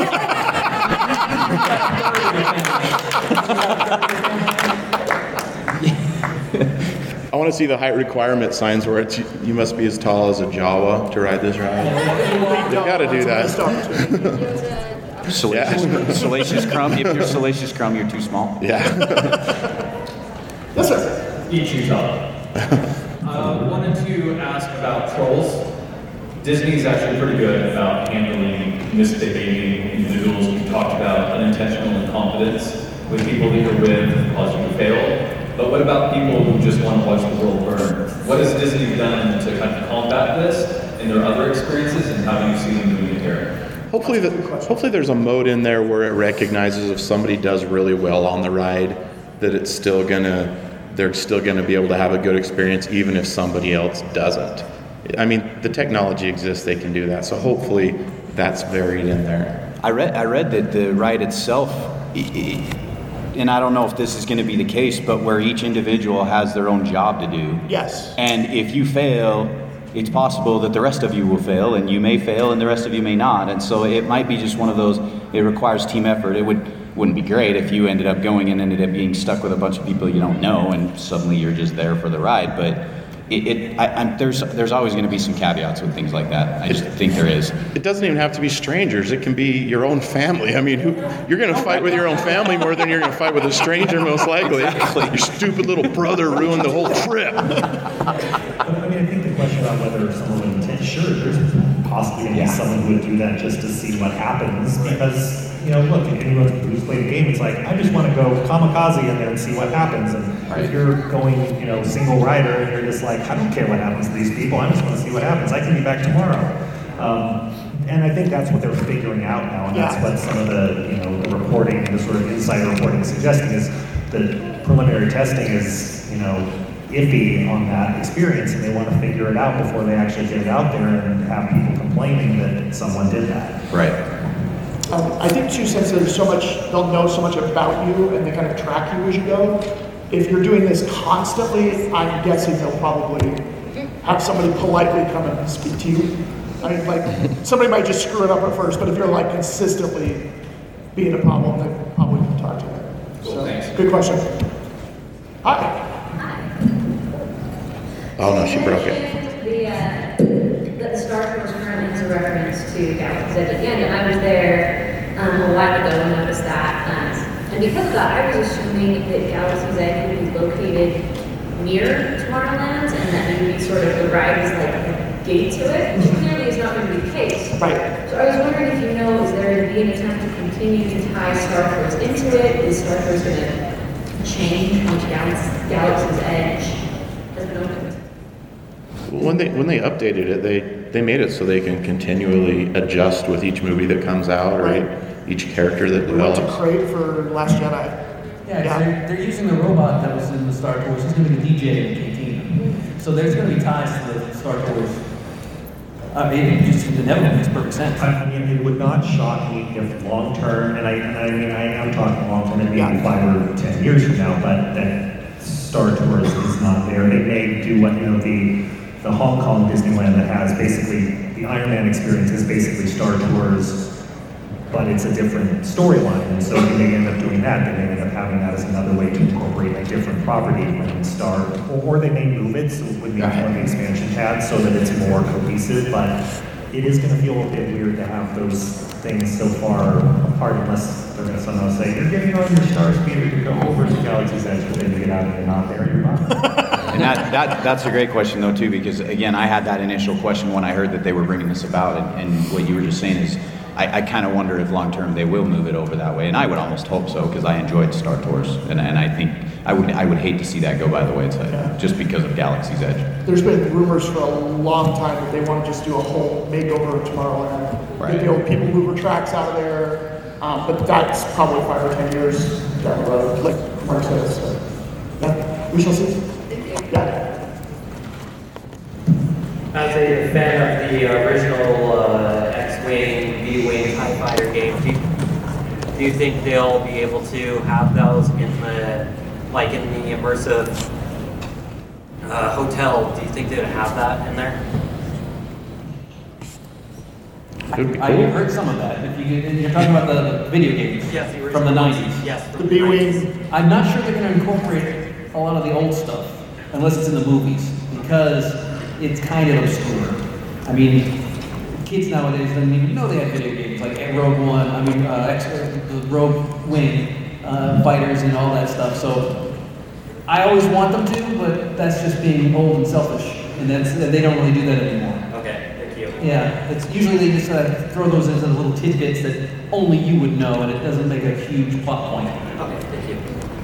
I want to see the height requirement signs where it's you must be as tall as a Jawa to ride this ride. They've got to do that. Salacious, Salacious Crumb. If you're Salacious Crumb, you're too small. Yeah. yes, sir. Eat Utah. uh, wanted to ask about trolls. Disney's actually pretty good about handling misbehaving individuals. We talked about unintentional incompetence with people that you're with causing you to fail. But what about people who just want to watch the world burn? What has Disney done to kind of combat this in their other experiences, and how do you see them doing it here? Hopefully, the, hopefully there's a mode in there where it recognizes if somebody does really well on the ride, that it's still gonna, they're still gonna be able to have a good experience, even if somebody else doesn't. I mean, the technology exists; they can do that. So hopefully, that's varied in there. I read, I read that the ride itself, i- i- and I don't know if this is going to be the case, but where each individual has their own job to do. Yes. And if you fail, it's possible that the rest of you will fail, and you may fail, and the rest of you may not. And so it might be just one of those. It requires team effort. It would wouldn't be great if you ended up going and ended up being stuck with a bunch of people you don't know, and suddenly you're just there for the ride. But it, it I, I'm, there's there's always going to be some caveats with things like that. I just think there is. It doesn't even have to be strangers. It can be your own family. I mean, who, you're going to fight with your own family more than you're going to fight with a stranger, most likely. Exactly. Your stupid little brother ruined the whole trip. But I mean, I think the question about whether someone would intend, sure, there's possibly going to be someone who would do that just to see what happens. Because, you know, look, if anyone who's played the game, it's like, I just want to go kamikaze in there and see what happens. And if you're going, you know, single rider and you're just like, I don't care what happens to these people, I just want to see what happens. I can be back tomorrow. Um, and I think that's what they're figuring out now, and that's what some of the, you know, the reporting, the sort of insider reporting is suggesting is that preliminary testing is, you know, iffy on that experience, and they want to figure it out before they actually get it out there and have people complaining that someone did that. Right. Um, I think too, since there's so much, they'll know so much about you and they kind of track you as you go. If you're doing this constantly, I'm guessing they'll probably have somebody politely come and speak to you. I mean, like, somebody might just screw it up at first, but if you're like consistently being a problem, they probably can talk to you. Cool, So, thanks. good question. Hi. Oh no, she broke it. The, uh, the Star Wars currently has a reference to Galaxy's Edge at the end, and I was there um, a while ago and noticed that. Um, and because of that, I was assuming that Galaxy's Edge would be located near Tomorrowland, and that maybe sort of the ride is like a gate to it, which clearly is not going to be the case. Right. So I was wondering if you know, is there going to be an attempt to continue to tie Star Wars into it? Is Star Wars going to change once Galaxy, Galaxy's Edge has been opened? When they when they updated it, they they made it so they can continually adjust with each movie that comes out, right? Each character that We went to develops. Crate for Last Jedi. Yeah, 'cause they're, they're using the robot that was in the Star Wars. He's going to be the D J in the canteen. So there's going to be ties to the Star Tours. I mean, it just inevitably makes perfect sense. I, I mean, it would not shock me if long term, and I, and I mean, I am talking long term, maybe Yeah. five or ten years from now, but that Star Tours is not there. They may do what, you know, the, the Hong Kong Disneyland that has basically, the Iron Man experience is basically Star Tours, but it's a different storyline. And so they may end up doing that. They may end up having that as another way to incorporate a different property and Star, or, or they may move it so it would be more of the expansion pad so that it's more cohesive. But it is going to feel a bit weird to have those things so far apart unless they're going to somehow say, you're getting on your Star Speeder to go over to Galaxy's Edge, but then you get out and you're not there, you're not. And that, that that's a great question though too, because again, I had that initial question when I heard that they were bringing this about, and, and what you were just saying is, I, I kind of wonder if long term they will move it over that way, and I would almost hope so because I enjoyed Star Tours, and, and I think I would I would hate to see that go by the wayside Yeah. just because of Galaxy's Edge. There's been rumors for a long time that they want to just do a whole makeover of Tomorrowland. Right. Get the old people mover tracks out of there, um, but that's probably five or ten years down the road, like Mark says. So, yeah, we shall see. Yeah. As a fan of the original uh, X-Wing, V-Wing, TIE Fighter games, do you, do you think they'll be able to have those in the, like in the immersive uh, hotel? Do you think they would have that in there? It would be I cool. heard some of that. If you, you're talking about the video games Yes, the from original the ones. nineties. Yes, The B-Wing. I'm not sure they're going to incorporate a lot of the old stuff unless it's in the movies because it's kind of obscure. I mean, kids nowadays don't even know they have video games like Rogue One. I mean, uh, X, the Rogue Wing uh, fighters and all that stuff. So I always want them to, but that's just being old and selfish, and that's they don't really do that anymore. Okay, thank you. Yeah, it's usually they just uh, throw those into little tidbits that only you would know, and it doesn't make a huge plot point. Okay, thank you.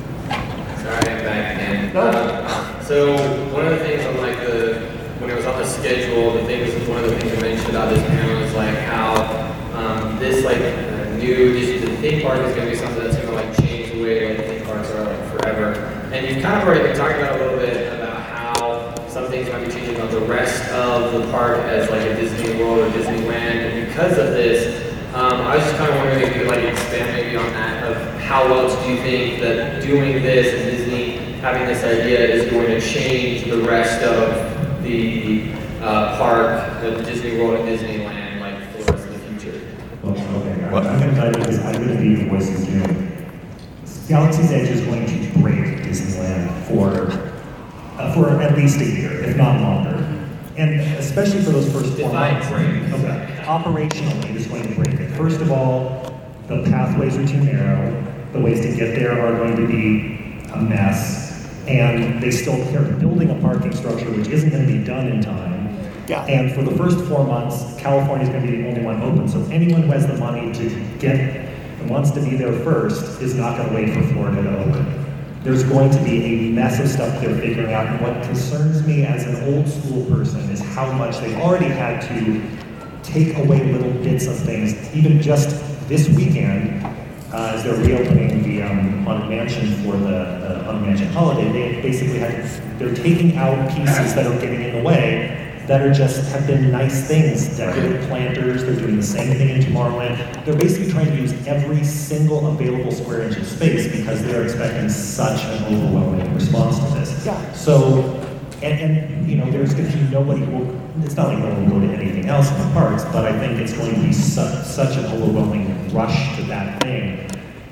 Sorry, I'm back again. Um, so one of the things on like the when it was on the schedule, the thing was one of the things I mentioned about this panel is like how um, this like uh, new addition to the theme park is going to be something that's going to like change the way like theme parks are like forever. And you've kind of already been talking about a little bit about how some things might be changing about the rest of the park as like a Disney World or Disneyland. And because of this, um, I was just kind of wondering if you could like expand maybe on that of how else do you think that doing this and Disney having this idea is going to change the rest of the uh, park, the Disney World and Disneyland, like for the rest of the future? Okay, I'm, I'm going to tell you because I'm going to be the voice of doom. Galaxy's Edge is going to break Disneyland for uh, for at least a year, if not longer. And especially for those first four months. Okay. Operationally, it is going to break it. First of all, the pathways are too narrow. The ways to get there are going to be a mess. And they still are building a parking structure which isn't going to be done in time. Yeah. And for the first four months, California is going to be the only one open. So anyone who has the money to get and wants to be there first is not going to wait for Florida to open. There's going to be a mess of stuff they're figuring out. And what concerns me as an old school person is how much they've already had to take away little bits of things. Even just this weekend, uh, as they're reopening the um, Haunted Mansion for the, the Haunted Mansion holiday, they basically had, they're taking out pieces that are getting in the way that are just, have been nice things, decorative planters. They're doing the same thing in Tomorrowland. They're basically trying to use every single available square inch of space because they're expecting such an overwhelming response to this. Yeah. So, and, and you know, there's going to be nobody who will, it's not like no one will go to anything else in the parks, but I think it's going to be su- such an overwhelming rush to that thing.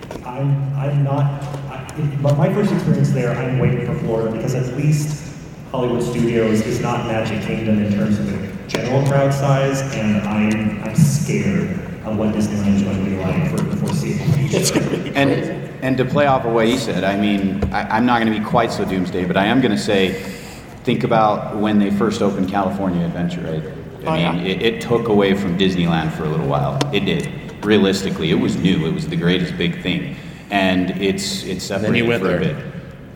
I'm, I'm not, I, it, my first experience there, I'm waiting for Florida because at least Hollywood Studios is not Magic Kingdom in terms of the general crowd size, and I'm, I'm scared of what Disneyland is going to be like for the foreseeable future. And and to play off of what he said, I mean, I, I'm not going to be quite so doomsday, but I am going to say, think about when they first opened California Adventure, right? I Oh, mean, yeah. it, it took away from Disneyland for a little while. It did. Realistically, it was new. It was the greatest big thing, and it's it's Then separated you went for there. a bit.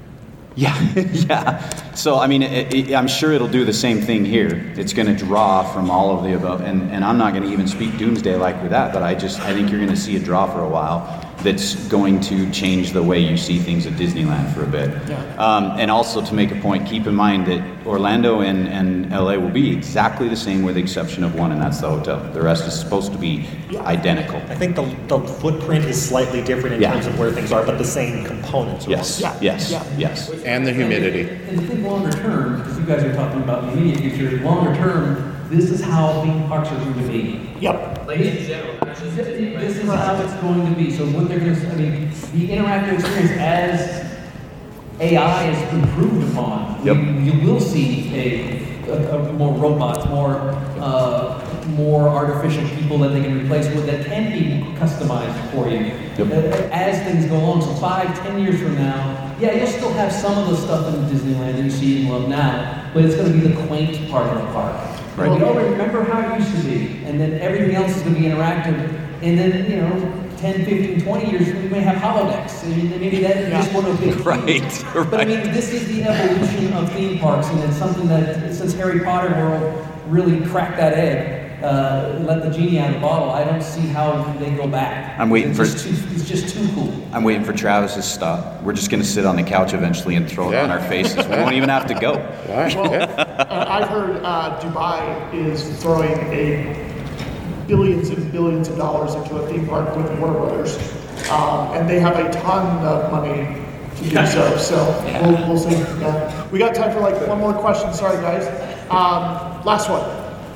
Yeah, yeah. So, I mean, it, it, I'm sure it'll do the same thing here. It's going to draw from all of the above, and, and I'm not going to even speak doomsday like with that, but I just, I think you're going to see a draw for a while. that's going to change the way you see things at Disneyland for a bit. Yeah. Um, and also to make a point, keep in mind that Orlando and, and L A will be exactly the same with the exception of one, and that's the hotel. The rest is supposed to be identical. I think the, the footprint is slightly different in Yeah. terms of where things are, but the same components. are Yes, on. yes, yes. And the humidity. And think longer term, because you guys are talking about the immediate future, longer term, this is how theme parks are going to be. Yep. Like in general, not just Disney, This is how it's going to be. So what they're going to, I mean, the interactive experience as A I is improved upon, Yep. you, you will see a, a, a more robots, more uh, more artificial people that they can replace with that can be customized for you. Yep. Uh, As things go on, so five, ten years from now, yeah, you'll still have some of the stuff in Disneyland that you see and love now, but it's going to be the quaint part of the park. Right. Well, you know, remember how it used to be, and then everything else is going to be interactive, and then, you know, ten, fifteen, twenty years, we may have holodecks. I mean, maybe that just one of a big Right, But I mean, this is the evolution of theme parks, and it's something that, since Harry Potter World really cracked that egg, uh, let the genie out of the bottle, I don't see how they go back. I'm waiting it's for- Just too, it's just too cool. I'm waiting for Travis's stop. We're just going to sit on the couch eventually and throw it on our faces. We won't even have to go. Well, uh, I've heard uh, Dubai is throwing a billions and billions of dollars into a theme park with Warner Brothers, um, and they have a ton of money to do so. So we'll, we'll see. Yeah. We got time for like one more question. Sorry, guys. Um, last one.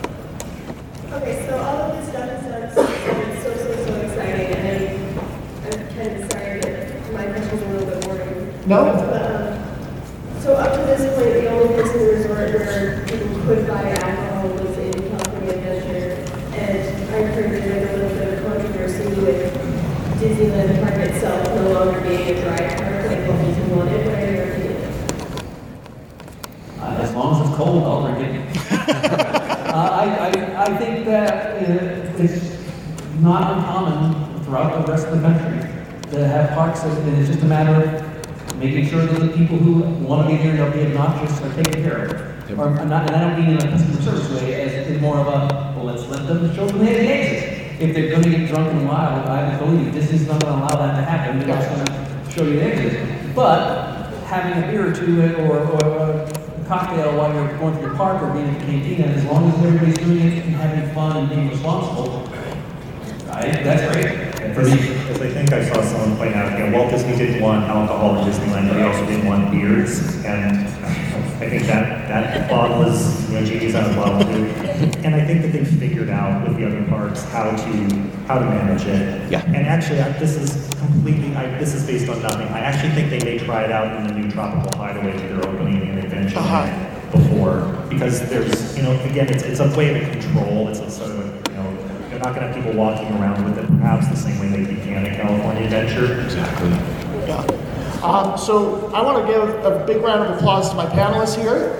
Okay, so all of this stuff is done so, so, so, so exciting, and I'm, I'm kind of sorry that my question's a little bit boring. No. But, um, so up to this point, the only place in the resort where people could buy alcohol was in California Adventure, and I heard that there's a little bit of controversy with Disneyland Park itself no longer being a dry park like what people wanted. What are your opinions? Uh, as long as it's cold, I'll drink it. uh, I, I, I think that uh, it's not uncommon throughout the rest of the country to have parks, that- and it's just a matter of making sure that the people who want to be there and they'll be obnoxious are taken care of. Or not, and I don't mean in a customer service way, as it's more of a, well, let's let them show them the exit. If they're going to get drunk and wild, I believe this is not going to allow that to happen. They're just going to show you the exit. But having a beer or two or, or a cocktail while you're going to the park or being at the cantina, as long as everybody's doing it and having fun and being responsible, I, that's great. And for me, because I think I saw someone point out, you know, Walt Disney didn't want alcohol in Disneyland, but he also didn't want beers, and I think that that thought was, you know, genius out of the bottle too. And I think that they figured out with the other parks how to how to manage it. Yeah. And actually, I, this is completely, I, this is based on nothing. I actually think they may try it out in the new Tropical Hideaway that they're opening in Adventure Uh-huh. before, because there's, you know, again, it's it's a way to control. It's a sort of a, you know, they're not going to have people walking around with it perhaps the same way that you can in California Adventure. Exactly. Yeah. Um, so I want to give a big round of applause to my panelists here.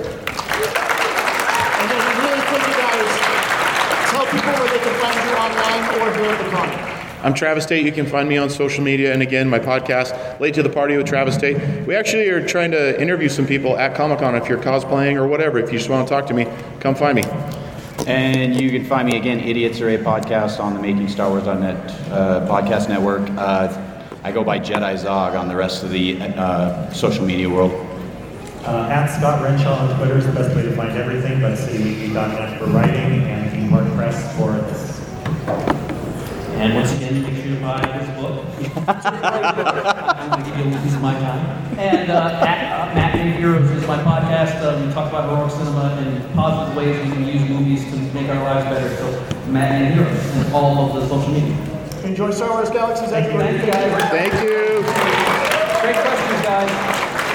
And then really quick, you guys, tell people where they can find you online or here at the con. I'm Travis Tate. You can find me on social media. And again, my podcast, Late to the Party with Travis Tate. We actually are trying to interview some people at Comic-Con. If you're cosplaying or whatever, if you just want to talk to me, come find me. And you can find me again, Idiots Are a Podcast on the Making Star Wars dot net uh, podcast network. Uh, I go by Jedi Zog on the rest of the uh, social media world. Uh, at Scott Renshaw on Twitter is the best way to find everything, but city weekly dot net for writing and Theme Park Press for this. And once again, make sure to buy this book. I'm going to give you a little piece of my time. And uh, at, uh, Matt Made Heroes is my podcast. Uh, we talk about heroic cinema and positive ways we can use movies to make our lives better. So Matt Made Heroes and all of the social media. Enjoy Star Wars Galaxies, everybody. Thank you, guys. Thank you. Great questions, guys.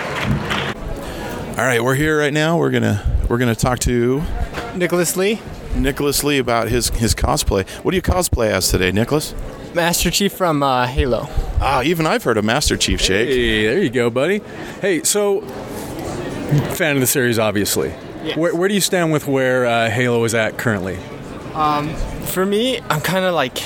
All right, we're here right now. We're gonna we're gonna talk to Nicholas Lee. Nicholas Lee about his his cosplay. What do you cosplay as today, Nicholas? Master Chief from uh, Halo. Ah, even I've heard of Master Chief, Shake. Hey, there you go, buddy. Hey, so fan of the series, obviously. Yes. Where, where do you stand with where uh, Halo is at currently? Um, for me, I'm kind of like,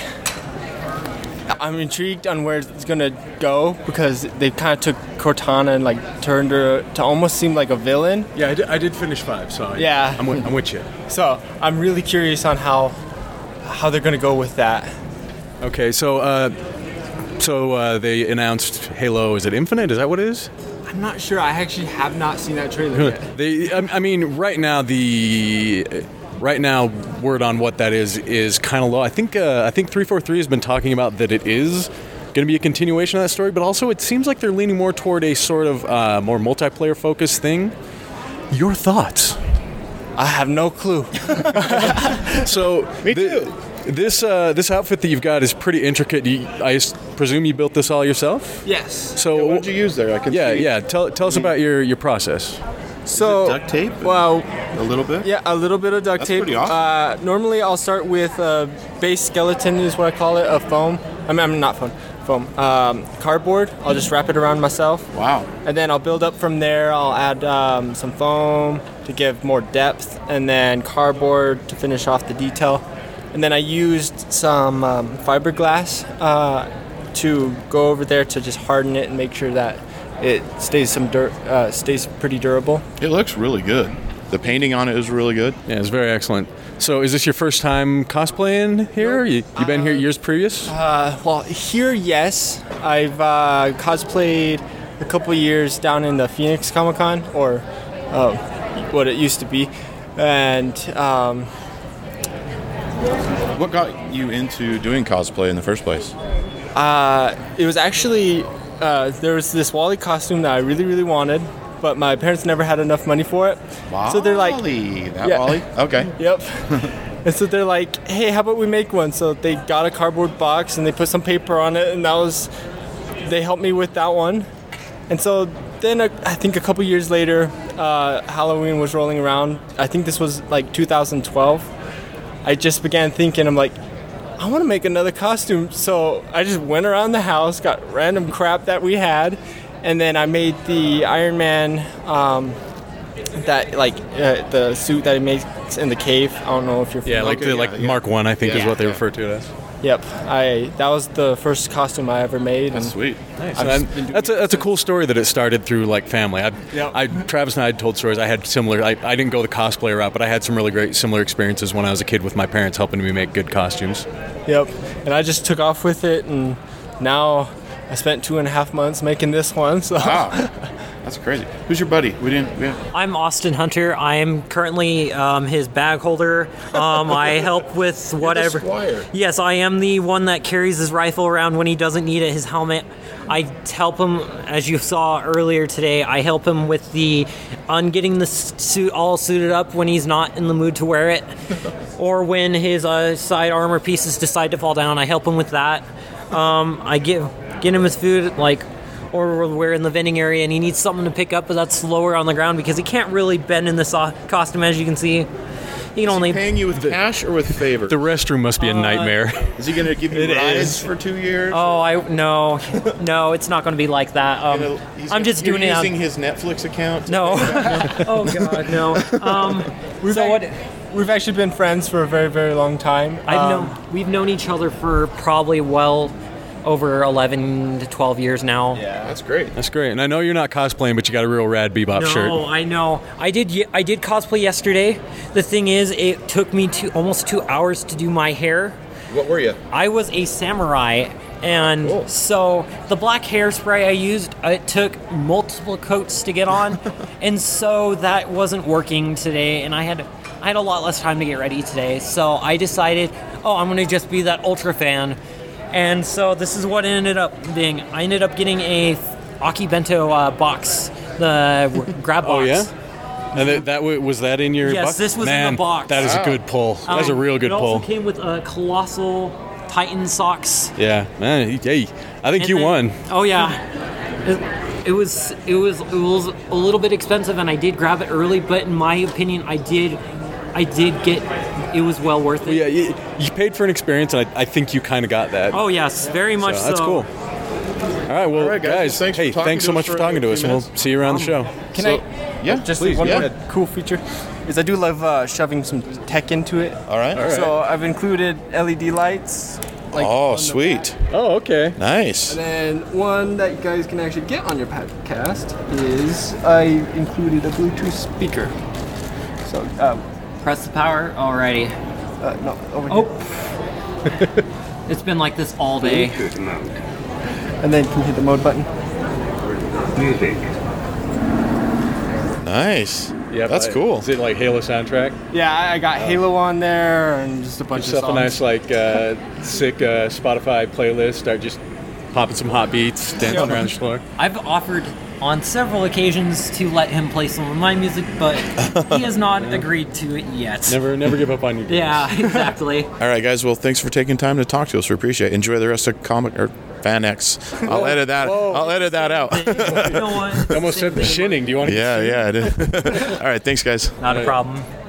I'm intrigued on where it's gonna go because they kind of took Cortana and like turned her to almost seem like a villain. Yeah, I did, I did finish five, so I, Yeah. I'm with, I'm with you. So I'm really curious on how how they're gonna go with that. Okay, so uh, So uh, they announced Halo. Is it Infinite? Is that what it is? I'm not sure. I actually have not seen that trailer yet. They, I I mean, right now the right now word on what that is is kind of low. I think uh, I think three forty-three has been talking about that it is going to be a continuation of that story, but also it seems like they're leaning more toward a sort of uh, more multiplayer focused thing. Your thoughts? I have no clue. So me too. This uh, this outfit that you've got is pretty intricate. You, I s- presume you built this all yourself? Yes. So Yeah, what did you use there? I can yeah, see. yeah. Tell tell us about your, your process. So duct tape? Well, A little bit? yeah, a little bit of duct That's tape. pretty awesome. Uh, normally, I'll start with a base skeleton, is what I call it, of foam. I mean, I'm not foam. Foam. Um, cardboard. I'll just wrap it around myself. Wow. And then I'll build up from there. I'll add um, some foam to give more depth, and then cardboard to finish off the detail. And then I used some um, fiberglass uh, to go over there to just harden it and make sure that it stays some dirt, uh, stays pretty durable. It looks really good. The painting on it is really good. Yeah, it's very excellent. So is this your first time cosplaying here? You you been here years previous? Uh, well, here, yes. I've uh, cosplayed a couple years down in the Phoenix Comic Con, or uh, what it used to be, and. Um, What got you into doing cosplay in the first place? Uh, it was actually, uh, there was this Wally costume that I really, really wanted, but my parents never had enough money for it. Wally? So they're like, That Yeah. Wally? Okay. Yep. And so they're like, hey, how about we make one? So they got a cardboard box and they put some paper on it, and that was, they helped me with that one. And so then uh, I think a couple years later, uh, Halloween was rolling around. I think this was like two thousand twelve. I just began thinking, I'm like, I want to make another costume. So I just went around the house, got random crap that we had, and then I made the Iron Man, um, that like uh, the suit that he makes in the cave. I don't know if you're Yeah, familiar. like the like Mark One, I think is Yeah. what they refer to it as. Yep, I that was the first costume I ever made. That's and sweet. Nice. I've And just been doing that's a that's a cool story that it started through like family. I, Yep. I Travis and I had told stories. I had similar. I, I didn't go the cosplay route, but I had some really great similar experiences when I was a kid with my parents helping me make good costumes. Yep, and I just took off with it, and now I spent two and a half months making this one. So. Wow. That's crazy. Who's your buddy? We didn't. We didn't. I'm Austin Hunter. I am currently um, his bag holder. Um, I help with whatever. You're the squire. Yes, I am the one that carries his rifle around when he doesn't need it, his helmet. I help him, as you saw earlier today, I help him with the on getting the suit all suited up when he's not in the mood to wear it, or when his uh, side armor pieces decide to fall down. I help him with that. Um, I give get him his food, like. Or we're in the vending area and he needs something to pick up, but that's lower on the ground because he can't really bend in this uh, costume, as you can see. He can only paying you with cash or with favor? The restroom must be a Uh, nightmare. Is he going to give you It rides is. for two years? Oh, I no, no, it's not going to be like that. Um, He's I'm gonna- just you're doing it. out- using his Netflix account. to No. pay back? Oh God, no. Um, We've so what? We've actually been friends for a very, very long time. I've Um, known we've known each other for probably well over eleven to twelve years now. Yeah, that's great. That's great. And I know you're not cosplaying, but you got a real rad Bebop no, shirt. I know. I did. ye- I did cosplay yesterday. The thing is, it took me two, almost two hours to do my hair. What were you? I was a samurai, and so the black hairspray I used, it took multiple coats to get on, and so that wasn't working today. And I had I had a lot less time to get ready today, so I decided, oh, I'm gonna just be that ultra fan. And so this is what it ended up being. I ended up getting a Aki Bento uh, box, the grab box. Oh yeah. And that, that wa- was that in your Yes, box? this was in Man, the box. That is a good pull. That's a Um, real good it pull. also came with a colossal Titan socks. Yeah, man. Hey, I think And you then- won. Oh yeah. It, it was it was it was a little bit expensive, and I did grab it early. But in my opinion, I did I did get it was well worth it. Well, yeah, you, you paid for an experience, and I, I think you kind of got that. Oh yes, very much so. That's cool. All right, well, All right, guys, guys, thanks for hey, talking thanks to so us much for for talking a to us, few and we'll minutes. see you around the show. Can So- I? yeah, just please, one yeah. more cool feature is I do love uh, shoving some tech into it. All right. All right. So I've included L E D lights. Like Oh, on the sweet. Oh, okay. Nice. And then one that you guys can actually get on your podcast is I included a Bluetooth speaker. So um, Press the power. Alrighty. uh, no over Oh. here. It's been like this all day. and then you can hit the mode button. Music. Nice. Yeah, that's but cool. Is it like Halo soundtrack? Yeah, I I got Halo on there and just a bunch Yourself of a songs. nice like uh, sick uh, Spotify playlist. Start just popping some hot beats, dancing around the floor. I've offered on several occasions to let him play some of my music, but he has not agreed to it yet. Never, never give up on your dreams. Yeah, exactly. All right, guys. Well, thanks for taking time to talk to us. We appreciate it. Enjoy the rest of Comic or Fan X. I'll edit that. I'll edit that out. You know what? You almost said the shinning. Do you want to? Yeah, yeah. I did. All right. Thanks, guys. Not a problem.